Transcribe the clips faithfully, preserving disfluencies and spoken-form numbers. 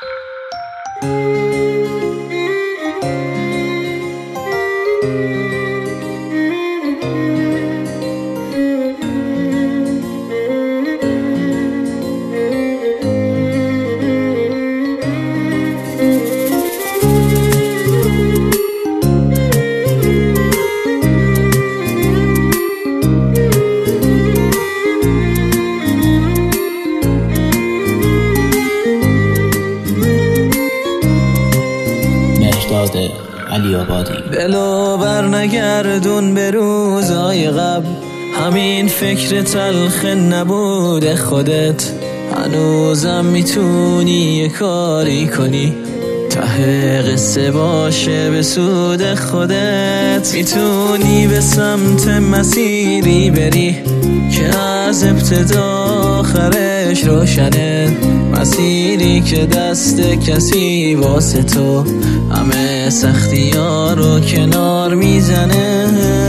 علی آبادی. دلو بر نگردون به روزای قبل، همین فکر تلخ نبود خودت. هنوزم میتونی یه کاری کنی، ته قصه باشه به سود خودت. میتونی به سمت مسیری بری که از ابتدا آخرش روشنه، مسیری که دست کسی واسه تو همه سختی ها رو کنار میزنه.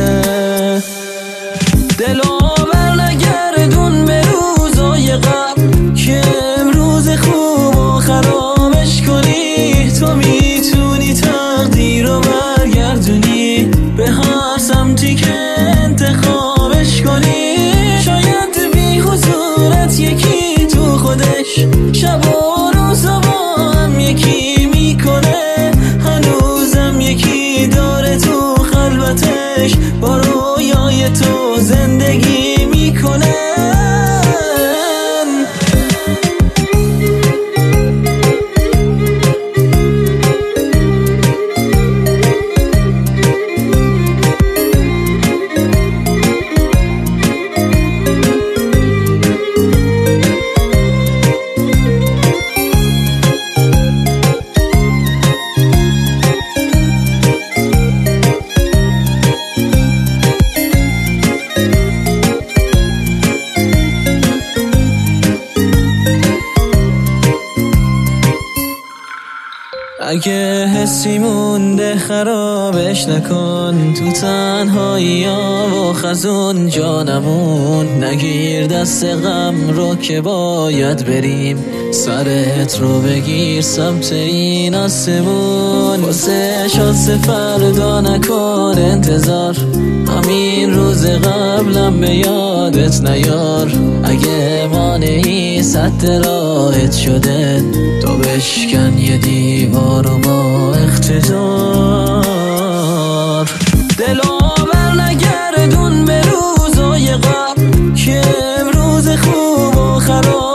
دلو بر نگردون به روزای قبل که امروز خوب و خرابش کنی. تو میتونی تقدیر رو برگردونی به هر سمتی که انتخابش کنی. شاید بی حضورت یکی تو خودش شب و روز با هم یکی میکنه، هنوزم یکی داره تو خلوتش با رویای تو زندگی میکنه. اگه حسی مونده خرابش نکن، تو تنهایی ها و خزون جانمون. نگیر دست غم رو که باید بریم، سرت رو بگیر سمت این آسمون. واسه شانس فردا نکن انتظار، همین روز قبلم به یادت نیار. اگه مانعی سد راهت شده، تو بشکن یه دیوار و با اقتدار. دلو بر نگردون به روزای قبل که امروز خوب و خراب